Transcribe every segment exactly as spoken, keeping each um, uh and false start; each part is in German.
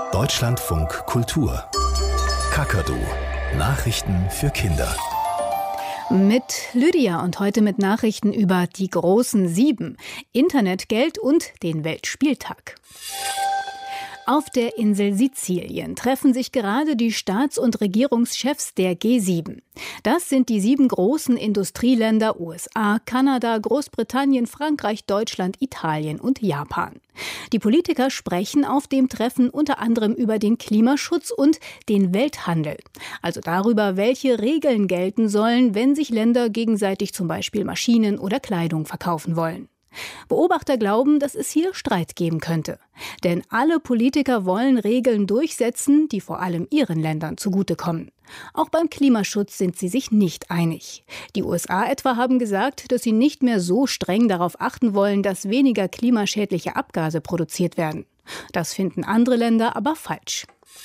Deutschlandfunk Kultur. Kakadu. Nachrichten für Kinder. Mit Lydia und heute mit Nachrichten über die großen Sieben, Internetgeld und den Weltspieltag. Auf der Insel Sizilien treffen sich gerade die Staats- und Regierungschefs der G sieben. Das sind die sieben großen Industrieländer U S A, Kanada, Großbritannien, Frankreich, Deutschland, Italien und Japan. Die Politiker sprechen auf dem Treffen unter anderem über den Klimaschutz und den Welthandel. Also darüber, welche Regeln gelten sollen, wenn sich Länder gegenseitig zum Beispiel Maschinen oder Kleidung verkaufen wollen. Beobachter glauben, dass es hier Streit geben könnte. Denn alle Politiker wollen Regeln durchsetzen, die vor allem ihren Ländern zugutekommen. Auch beim Klimaschutz sind sie sich nicht einig. Die U S A etwa haben gesagt, dass sie nicht mehr so streng darauf achten wollen, dass weniger klimaschädliche Abgase produziert werden. Das finden andere Länder aber falsch.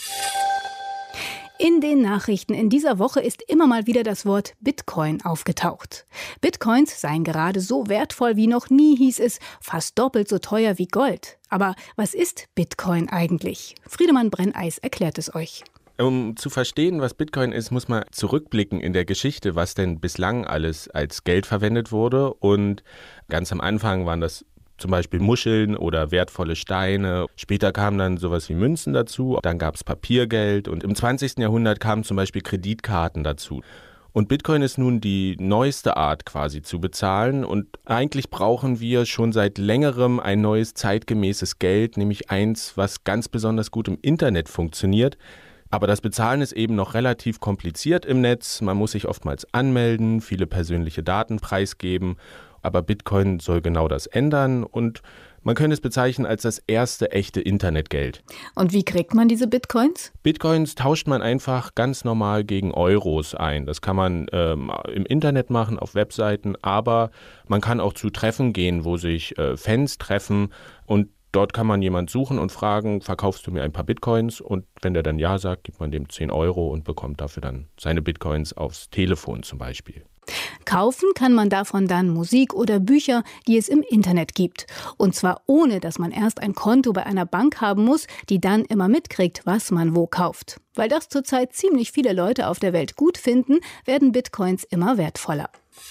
In den Nachrichten in dieser Woche ist immer mal wieder das Wort Bitcoin aufgetaucht. Bitcoins seien gerade so wertvoll wie noch nie, hieß es, fast doppelt so teuer wie Gold. Aber was ist Bitcoin eigentlich? Friedemann Brenneis erklärt es euch. Um zu verstehen, was Bitcoin ist, muss man zurückblicken in der Geschichte, was denn bislang alles als Geld verwendet wurde. Und ganz am Anfang waren das zum Beispiel Muscheln oder wertvolle Steine. Später kamen dann sowas wie Münzen dazu. Dann gab es Papiergeld und im zwanzigsten Jahrhundert kamen zum Beispiel Kreditkarten dazu. Und Bitcoin ist nun die neueste Art quasi zu bezahlen. Und eigentlich brauchen wir schon seit längerem ein neues zeitgemäßes Geld, nämlich eins, was ganz besonders gut im Internet funktioniert. Aber das Bezahlen ist eben noch relativ kompliziert im Netz. Man muss sich oftmals anmelden, viele persönliche Daten preisgeben. Aber Bitcoin soll genau das ändern und man könnte es bezeichnen als das erste echte Internetgeld. Und wie kriegt man diese Bitcoins? Bitcoins tauscht man einfach ganz normal gegen Euros ein. Das kann man ähm, im Internet machen, auf Webseiten, aber man kann auch zu Treffen gehen, wo sich äh, Fans treffen und dort kann man jemanden suchen und fragen, verkaufst du mir ein paar Bitcoins? Und wenn der dann Ja sagt, gibt man dem zehn Euro und bekommt dafür dann seine Bitcoins aufs Telefon zum Beispiel. Kaufen kann man davon dann Musik oder Bücher, die es im Internet gibt. Und zwar ohne, dass man erst ein Konto bei einer Bank haben muss, die dann immer mitkriegt, was man wo kauft. Weil das zurzeit ziemlich viele Leute auf der Welt gut finden, werden Bitcoins immer wertvoller.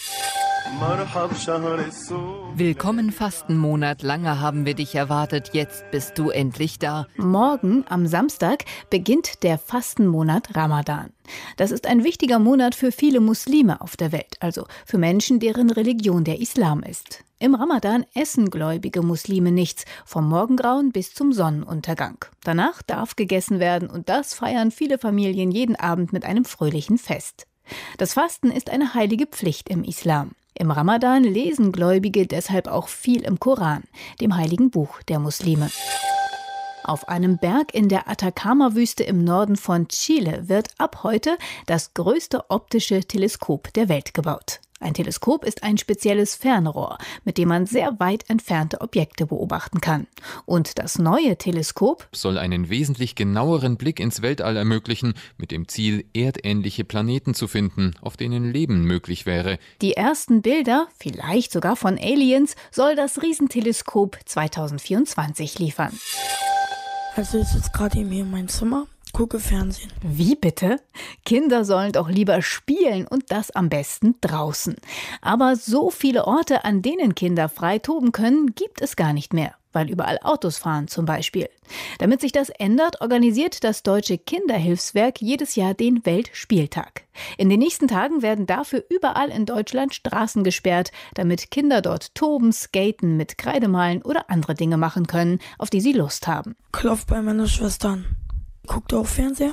Willkommen Fastenmonat, lange haben wir dich erwartet, jetzt bist du endlich da. Morgen, am Samstag, beginnt der Fastenmonat Ramadan. Das ist ein wichtiger Monat für viele Muslime auf der Welt, also für Menschen, deren Religion der Islam ist. Im Ramadan essen gläubige Muslime nichts, vom Morgengrauen bis zum Sonnenuntergang. Danach darf gegessen werden und das feiern viele Familien jeden Abend mit einem fröhlichen Fest. Das Fasten ist eine heilige Pflicht im Islam. Im Ramadan lesen Gläubige deshalb auch viel im Koran, dem heiligen Buch der Muslime. Auf einem Berg in der Atacama-Wüste im Norden von Chile wird ab heute das größte optische Teleskop der Welt gebaut. Ein Teleskop ist ein spezielles Fernrohr, mit dem man sehr weit entfernte Objekte beobachten kann. Und das neue Teleskop soll einen wesentlich genaueren Blick ins Weltall ermöglichen, mit dem Ziel, erdähnliche Planeten zu finden, auf denen Leben möglich wäre. Die ersten Bilder, vielleicht sogar von Aliens, soll das Riesenteleskop zweitausendvierundzwanzig liefern. Also ich sitze gerade eben hier in meinem Zimmer, gucke Fernsehen. Wie bitte? Kinder sollen doch lieber spielen und das am besten draußen. Aber so viele Orte, an denen Kinder frei toben können, gibt es gar nicht mehr, weil überall Autos fahren zum Beispiel. Damit sich das ändert, organisiert das Deutsche Kinderhilfswerk jedes Jahr den Weltspieltag. In den nächsten Tagen werden dafür überall in Deutschland Straßen gesperrt, damit Kinder dort toben, skaten, mit Kreide malen oder andere Dinge machen können, auf die sie Lust haben. Klopft bei meiner Schwester an. Guckt ihr auch Fernseher?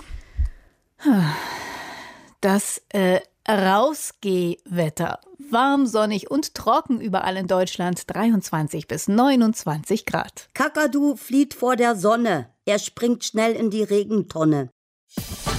Das äh, Rausgehwetter. Warm, sonnig und trocken überall in Deutschland, dreiundzwanzig bis neunundzwanzig Grad. Kakadu flieht vor der Sonne. Er springt schnell in die Regentonne.